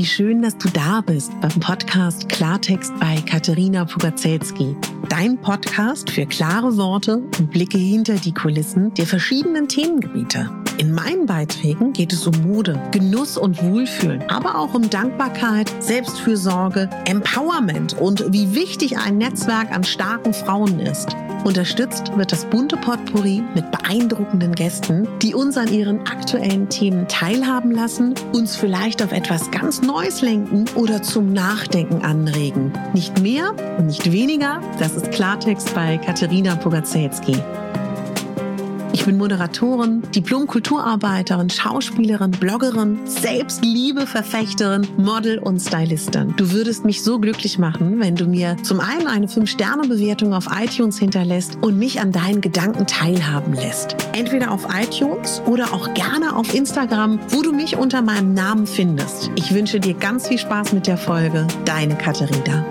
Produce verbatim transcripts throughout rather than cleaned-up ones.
Wie schön, dass du da bist beim Podcast Klartext bei Katerina Pugacelski. Dein Podcast für klare Worte und Blicke hinter die Kulissen der verschiedenen Themengebiete. In meinen Beiträgen geht es um Mode, Genuss und Wohlfühlen, aber auch um Dankbarkeit, Selbstfürsorge, Empowerment und wie wichtig ein Netzwerk an starken Frauen ist. Unterstützt wird das bunte Potpourri mit beeindruckenden Gästen, die uns an ihren aktuellen Themen teilhaben lassen, uns vielleicht auf etwas ganz Neues lenken oder zum Nachdenken anregen. Nicht mehr und nicht weniger, das ist Klartext bei Katerina Pugacelski. Ich bin Moderatorin, Diplom-Kulturarbeiterin, Schauspielerin, Bloggerin, Selbstliebe-Verfechterin, Model und Stylistin. Du würdest mich so glücklich machen, wenn du mir zum einen eine fünf Sterne Bewertung auf iTunes hinterlässt und mich an deinen Gedanken teilhaben lässt. Entweder auf iTunes oder auch gerne auf Instagram, wo du mich unter meinem Namen findest. Ich wünsche dir ganz viel Spaß mit der Folge. Deine Katerina.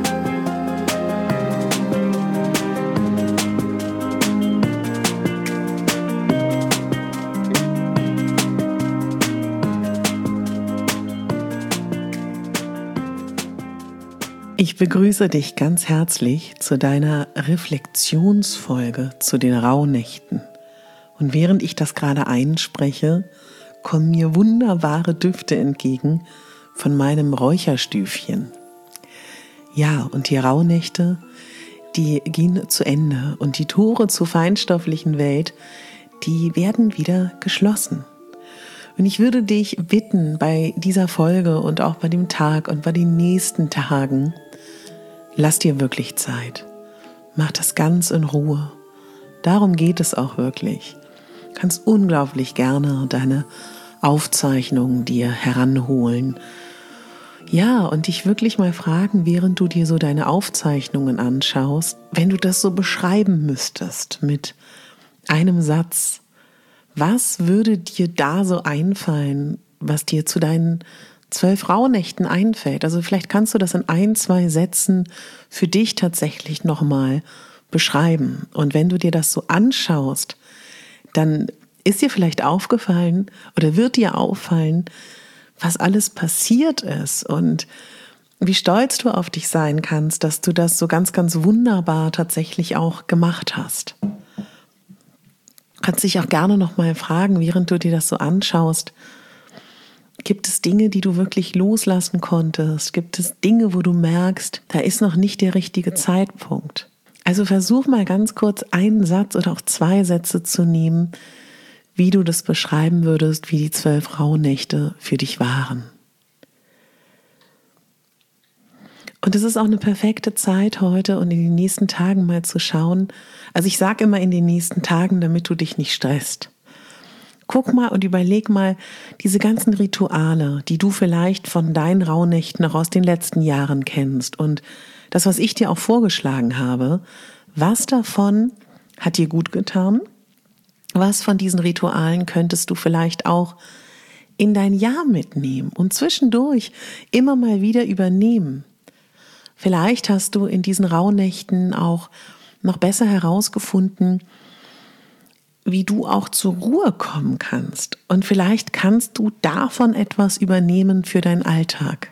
Ich begrüße dich ganz herzlich zu deiner Reflexionsfolge zu den Rauhnächten. Und während ich das gerade einspreche, kommen mir wunderbare Düfte entgegen von meinem Räucherstüfchen. Ja, und die Rauhnächte, die gehen zu Ende und die Tore zur feinstofflichen Welt, die werden wieder geschlossen. Und ich würde dich bitten, bei dieser Folge und auch bei dem Tag und bei den nächsten Tagen, lass dir wirklich Zeit. Mach das ganz in Ruhe. Darum geht es auch wirklich. Du kannst unglaublich gerne deine Aufzeichnungen dir heranholen. Ja, und dich wirklich mal fragen, während du dir so deine Aufzeichnungen anschaust, wenn du das so beschreiben müsstest mit einem Satz, was würde dir da so einfallen, was dir zu deinen zwölf Rauhnächten einfällt? Also vielleicht kannst du das in ein, zwei Sätzen für dich tatsächlich nochmal beschreiben. Und wenn du dir das so anschaust, dann ist dir vielleicht aufgefallen oder wird dir auffallen, was alles passiert ist und wie stolz du auf dich sein kannst, dass du das so ganz, ganz wunderbar tatsächlich auch gemacht hast. Du kannst dich auch gerne nochmal fragen, während du dir das so anschaust, gibt es Dinge, die du wirklich loslassen konntest? Gibt es Dinge, wo du merkst, da ist noch nicht der richtige Zeitpunkt? Also versuch mal ganz kurz einen Satz oder auch zwei Sätze zu nehmen, wie du das beschreiben würdest, wie die zwölf Rauhnächte für dich waren. Und es ist auch eine perfekte Zeit heute und in den nächsten Tagen mal zu schauen. Also ich sage immer in den nächsten Tagen, damit du dich nicht stresst. Guck mal und überleg mal diese ganzen Rituale, die du vielleicht von deinen Rauhnächten noch aus den letzten Jahren kennst und das, was ich dir auch vorgeschlagen habe, was davon hat dir gut getan? Was von diesen Ritualen könntest du vielleicht auch in dein Jahr mitnehmen und zwischendurch immer mal wieder übernehmen? Vielleicht hast du in diesen Rauhnächten auch noch besser herausgefunden, wie du auch zur Ruhe kommen kannst. Und vielleicht kannst du davon etwas übernehmen für deinen Alltag.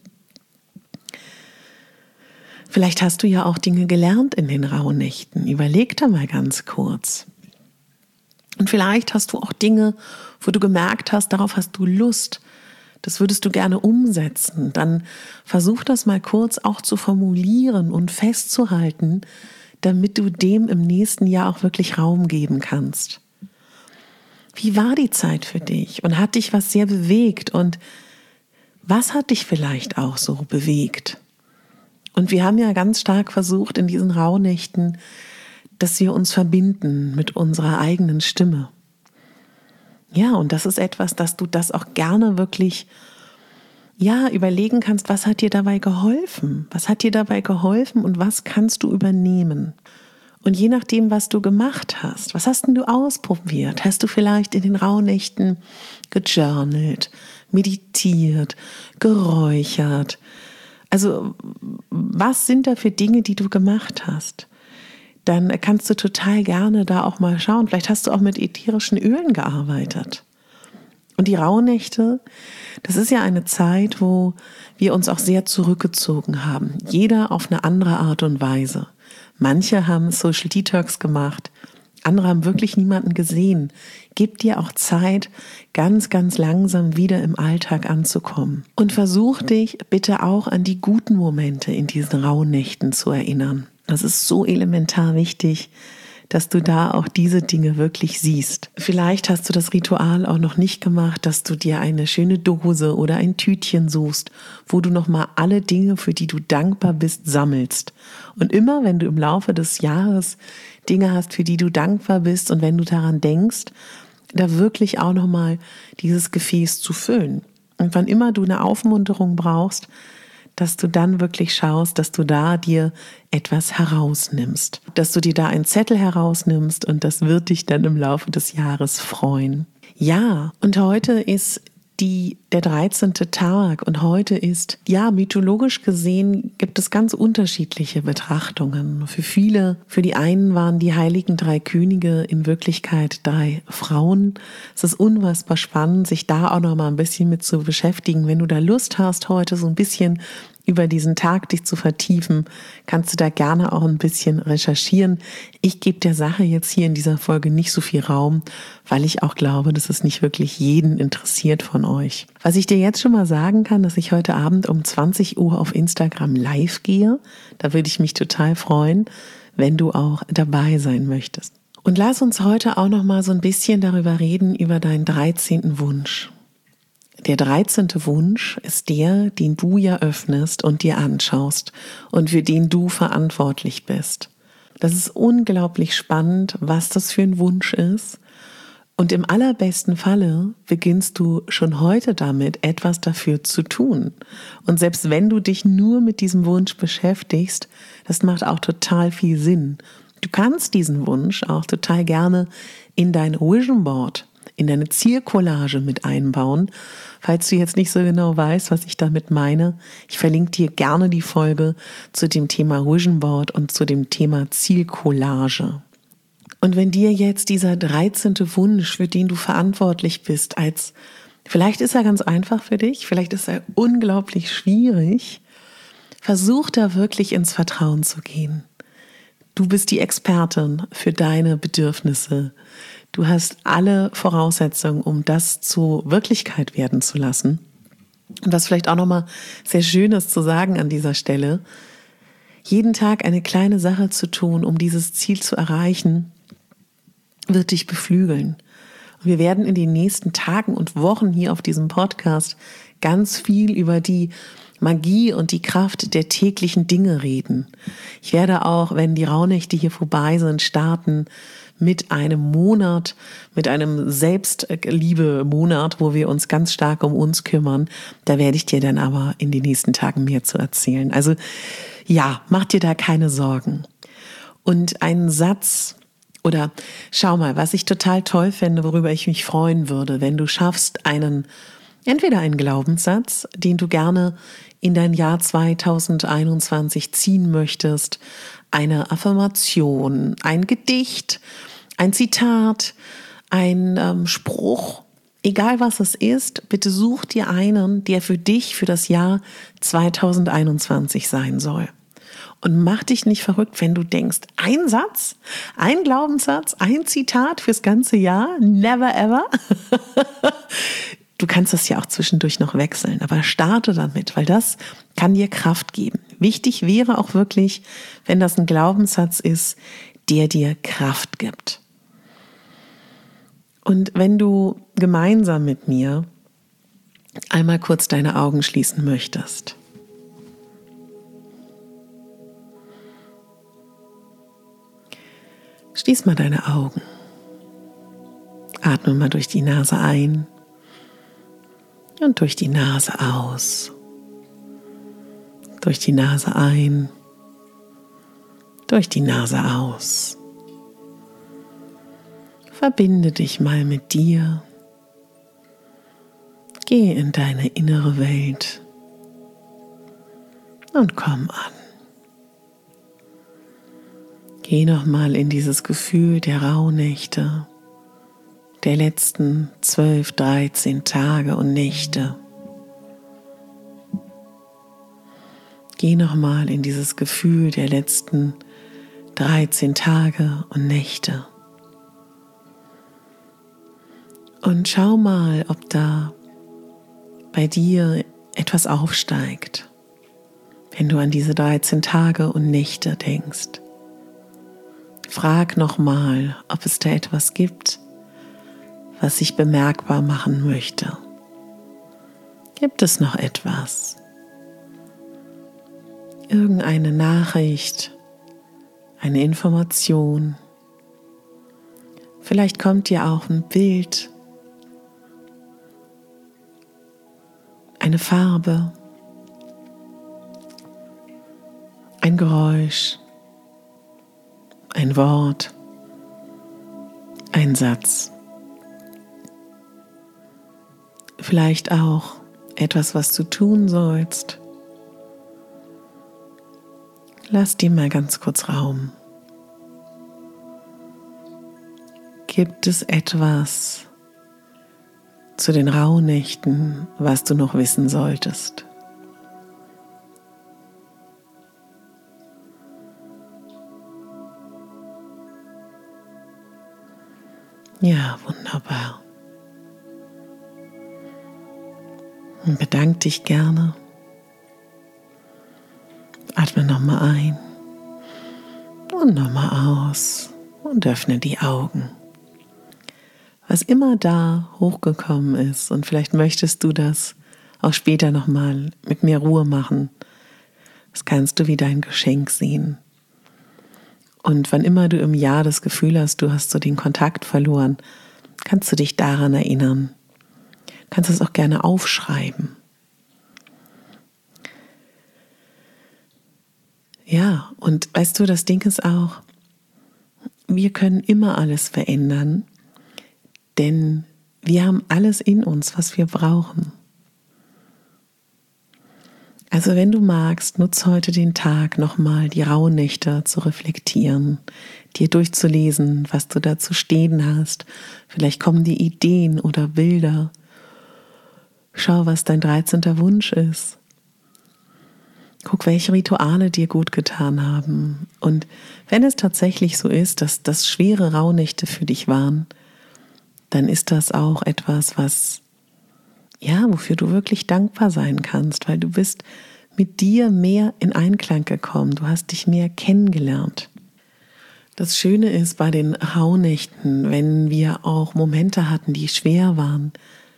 Vielleicht hast du ja auch Dinge gelernt in den Rauhnächten. Überleg da mal ganz kurz. Und vielleicht hast du auch Dinge, wo du gemerkt hast, darauf hast du Lust. Das würdest du gerne umsetzen. Dann versuch das mal kurz auch zu formulieren und festzuhalten, damit du dem im nächsten Jahr auch wirklich Raum geben kannst. Wie war die Zeit für dich? Und hat dich was sehr bewegt? Und was hat dich vielleicht auch so bewegt? Und wir haben ja ganz stark versucht in diesen Rauhnächten, dass wir uns verbinden mit unserer eigenen Stimme. Ja, und das ist etwas, dass du das auch gerne wirklich ja, überlegen kannst, was hat dir dabei geholfen? Was hat dir dabei geholfen und was kannst du übernehmen? Und je nachdem, was du gemacht hast, was hast denn du ausprobiert? Hast du vielleicht in den Rauhnächten gejournalt, meditiert, geräuchert? Also, was sind da für Dinge, die du gemacht hast? Dann kannst du total gerne da auch mal schauen. Vielleicht hast du auch mit ätherischen Ölen gearbeitet. Und die Rauhnächte, das ist ja eine Zeit, wo wir uns auch sehr zurückgezogen haben. Jeder auf eine andere Art und Weise. Manche haben Social Detox gemacht, andere haben wirklich niemanden gesehen. Gib dir auch Zeit, ganz, ganz langsam wieder im Alltag anzukommen. Und versuch dich bitte auch an die guten Momente in diesen Rauhnächten zu erinnern. Das ist so elementar wichtig, dass du da auch diese Dinge wirklich siehst. Vielleicht hast du das Ritual auch noch nicht gemacht, dass du dir eine schöne Dose oder ein Tütchen suchst, wo du nochmal alle Dinge, für die du dankbar bist, sammelst. Und immer, wenn du im Laufe des Jahres Dinge hast, für die du dankbar bist und wenn du daran denkst, da wirklich auch nochmal dieses Gefäß zu füllen. Und wann immer du eine Aufmunterung brauchst, dass du dann wirklich schaust, dass du da dir etwas herausnimmst. Dass du dir da einen Zettel herausnimmst und das wird dich dann im Laufe des Jahres freuen. Ja, und heute ist die, der dreizehnte Tag und heute ist, ja, mythologisch gesehen gibt es ganz unterschiedliche Betrachtungen. Für viele, für die einen waren die heiligen drei Könige in Wirklichkeit drei Frauen. Es ist unfassbar spannend, sich da auch noch mal ein bisschen mit zu beschäftigen. Wenn du da Lust hast, heute so ein bisschen über diesen Tag dich zu vertiefen, kannst du da gerne auch ein bisschen recherchieren. Ich gebe der Sache jetzt hier in dieser Folge nicht so viel Raum, weil ich auch glaube, dass es nicht wirklich jeden interessiert von euch. Was ich dir jetzt schon mal sagen kann, dass ich heute Abend um zwanzig Uhr auf Instagram live gehe. Da würde ich mich total freuen, wenn du auch dabei sein möchtest. Und lass uns heute auch noch mal so ein bisschen darüber reden, über deinen dreizehnten Wunsch. Der dreizehnte Wunsch ist der, den du ja öffnest und dir anschaust und für den du verantwortlich bist. Das ist unglaublich spannend, was das für ein Wunsch ist. Und im allerbesten Falle beginnst du schon heute damit, etwas dafür zu tun. Und selbst wenn du dich nur mit diesem Wunsch beschäftigst, das macht auch total viel Sinn. Du kannst diesen Wunsch auch total gerne in dein Vision Board, in deine Zielcollage mit einbauen. Falls du jetzt nicht so genau weißt, was ich damit meine, ich verlinke dir gerne die Folge zu dem Thema Vision Board und zu dem Thema Zielcollage. Und wenn dir jetzt dieser dreizehnte Wunsch, für den du verantwortlich bist, als vielleicht ist er ganz einfach für dich, vielleicht ist er unglaublich schwierig, versuch da wirklich ins Vertrauen zu gehen. Du bist die Expertin für deine Bedürfnisse. Du hast alle Voraussetzungen, um das zur Wirklichkeit werden zu lassen. Und was vielleicht auch nochmal sehr schön ist zu sagen an dieser Stelle, jeden Tag eine kleine Sache zu tun, um dieses Ziel zu erreichen, wird dich beflügeln. Und wir werden in den nächsten Tagen und Wochen hier auf diesem Podcast ganz viel über die Magie und die Kraft der täglichen Dinge reden. Ich werde auch, wenn die Rauhnächte hier vorbei sind, starten mit einem Monat, mit einem Selbstliebe-Monat, wo wir uns ganz stark um uns kümmern. Da werde ich dir dann aber in den nächsten Tagen mehr zu erzählen. Also ja, mach dir da keine Sorgen. Und einen Satz oder schau mal, was ich total toll fände, worüber ich mich freuen würde, wenn du schaffst, einen entweder einen Glaubenssatz, den du gerne in dein Jahr zweitausendeinundzwanzig ziehen möchtest, eine Affirmation, ein Gedicht, ein Zitat, ein ähm, Spruch, egal was es ist, bitte such dir einen, der für dich für das Jahr zweitausendeinundzwanzig sein soll. Und mach dich nicht verrückt, wenn du denkst, ein Satz, ein Glaubenssatz, ein Zitat fürs ganze Jahr, never ever. Du kannst das ja auch zwischendurch noch wechseln, aber starte damit, weil das kann dir Kraft geben. Wichtig wäre auch wirklich, wenn das ein Glaubenssatz ist, der dir Kraft gibt. Und wenn du gemeinsam mit mir einmal kurz deine Augen schließen möchtest. Schließ mal deine Augen. Atme mal durch die Nase ein und durch die Nase aus. Durch die Nase ein, durch die Nase aus. Verbinde dich mal mit dir. Geh in deine innere Welt und komm an. Geh nochmal in dieses Gefühl der Rauhnächte, der letzten zwölf, dreizehn Tage und Nächte. Geh nochmal in dieses Gefühl der letzten dreizehn Tage und Nächte. Und schau mal, ob da bei dir etwas aufsteigt, wenn du an diese dreizehn Tage und Nächte denkst. Frag nochmal, ob es da etwas gibt, was sich bemerkbar machen möchte. Gibt es noch etwas? Irgendeine Nachricht, eine Information. Vielleicht kommt dir auch ein Bild, eine Farbe, ein Geräusch, ein Wort, ein Satz. Vielleicht auch etwas, was du tun sollst. Lass dir mal ganz kurz Raum. Gibt es etwas zu den Rauhnächten, was du noch wissen solltest? Ja, wunderbar. Und bedank dich gerne. Atme nochmal ein und nochmal aus und öffne die Augen. Was immer da hochgekommen ist, und vielleicht möchtest du das auch später nochmal mit mehr Ruhe machen, das kannst du wie dein Geschenk sehen. Und wann immer du im Jahr das Gefühl hast, du hast so den Kontakt verloren, kannst du dich daran erinnern. Kannst es auch gerne aufschreiben. Ja, und weißt du, das Ding ist auch, wir können immer alles verändern, denn wir haben alles in uns, was wir brauchen. Also wenn du magst, nutz heute den Tag nochmal, die Rauhnächte zu reflektieren, dir durchzulesen, was du dazu stehen hast. Vielleicht kommen dir Ideen oder Bilder. Schau, was dein dreizehnter Wunsch ist. Guck, welche Rituale dir gut getan haben. Und wenn es tatsächlich so ist, dass das schwere Rauhnächte für dich waren, dann ist das auch etwas, was, ja, wofür du wirklich dankbar sein kannst, weil du bist mit dir mehr in Einklang gekommen. Du hast dich mehr kennengelernt. Das Schöne ist bei den Rauhnächten, wenn wir auch Momente hatten, die schwer waren,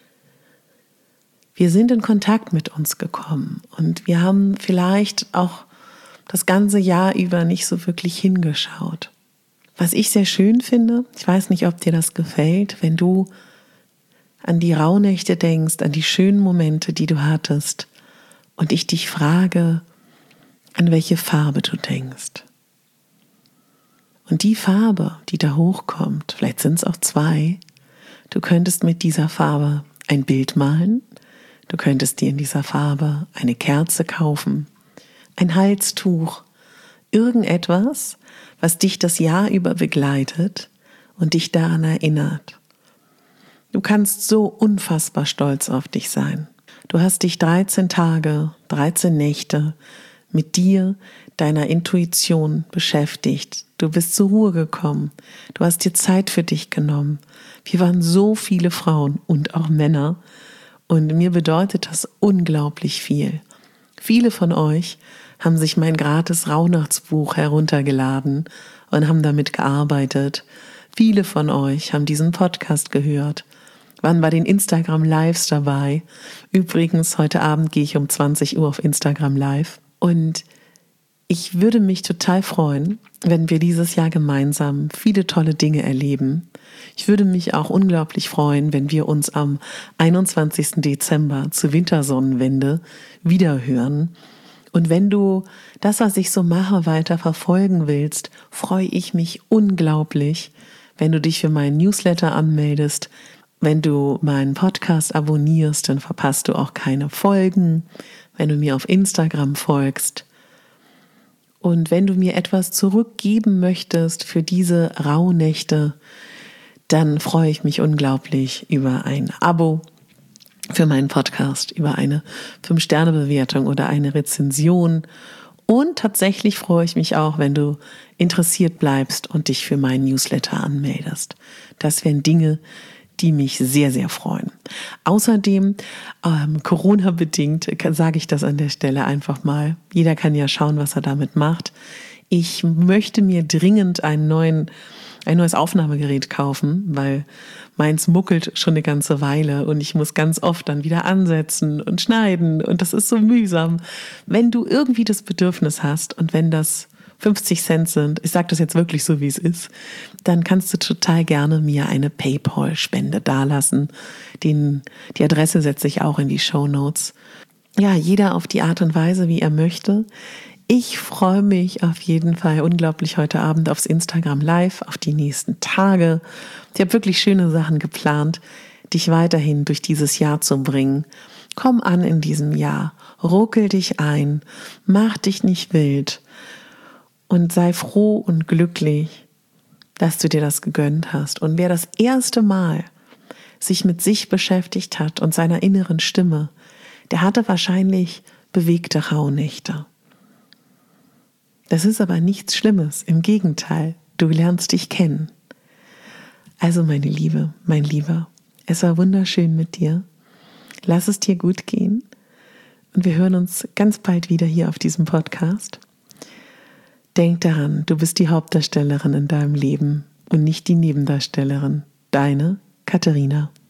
wir sind in Kontakt mit uns gekommen und wir haben vielleicht auch das ganze Jahr über nicht so wirklich hingeschaut. Was ich sehr schön finde, ich weiß nicht, ob dir das gefällt, wenn du an die Rauhnächte denkst, an die schönen Momente, die du hattest und ich dich frage, an welche Farbe du denkst. Und die Farbe, die da hochkommt, vielleicht sind es auch zwei, du könntest mit dieser Farbe ein Bild malen. Du könntest dir in dieser Farbe eine Kerze kaufen, ein Halstuch, irgendetwas, was dich das Jahr über begleitet und dich daran erinnert. Du kannst so unfassbar stolz auf dich sein. Du hast dich dreizehn Tage, dreizehn Nächte mit dir, deiner Intuition beschäftigt. Du bist zur Ruhe gekommen. Du hast dir Zeit für dich genommen. Wir waren so viele Frauen und auch Männer, und mir bedeutet das unglaublich viel. Viele von euch haben sich mein gratis Rauhnachtsbuch heruntergeladen und haben damit gearbeitet. Viele von euch haben diesen Podcast gehört, waren bei den Instagram Lives dabei. Übrigens, heute Abend gehe ich um zwanzig Uhr auf Instagram Live. Und ich würde mich total freuen, wenn wir dieses Jahr gemeinsam viele tolle Dinge erleben. Ich würde mich auch unglaublich freuen, wenn wir uns am einundzwanzigsten Dezember zur Wintersonnenwende wiederhören. Und wenn du das, was ich so mache, weiter verfolgen willst, freue ich mich unglaublich, wenn du dich für meinen Newsletter anmeldest. Wenn du meinen Podcast abonnierst, dann verpasst du auch keine Folgen. Wenn du mir auf Instagram folgst. Und wenn du mir etwas zurückgeben möchtest für diese Rauhnächte, dann freue ich mich unglaublich über ein Abo für meinen Podcast, über eine fünf Sterne Bewertung oder eine Rezension. Und tatsächlich freue ich mich auch, wenn du interessiert bleibst und dich für meinen Newsletter anmeldest. Das wären Dinge, die mich sehr, sehr freuen. Außerdem, ähm, Corona-bedingt, sage ich das an der Stelle einfach mal. Jeder kann ja schauen, was er damit macht. Ich möchte mir dringend einen neuen, ein neues Aufnahmegerät kaufen, weil meins muckelt schon eine ganze Weile und ich muss ganz oft dann wieder ansetzen und schneiden und das ist so mühsam. Wenn du irgendwie das Bedürfnis hast und wenn das fünfzig Cent sind, ich sage das jetzt wirklich so, wie es ist, dann kannst du total gerne mir eine PayPal-Spende dalassen. Den, die Adresse setze ich auch in die Shownotes. Ja, jeder auf die Art und Weise, wie er möchte. Ich freue mich auf jeden Fall unglaublich heute Abend aufs Instagram Live, auf die nächsten Tage. Ich habe wirklich schöne Sachen geplant, dich weiterhin durch dieses Jahr zu bringen. Komm an in diesem Jahr, ruckel dich ein, mach dich nicht wild und sei froh und glücklich, dass du dir das gegönnt hast. Und wer das erste Mal sich mit sich beschäftigt hat und seiner inneren Stimme, der hatte wahrscheinlich bewegte Rauhnächte. Das ist aber nichts Schlimmes, im Gegenteil, du lernst dich kennen. Also meine Liebe, mein Lieber, es war wunderschön mit dir. Lass es dir gut gehen und wir hören uns ganz bald wieder hier auf diesem Podcast. Denk daran, du bist die Hauptdarstellerin in deinem Leben und nicht die Nebendarstellerin. Deine Katharina.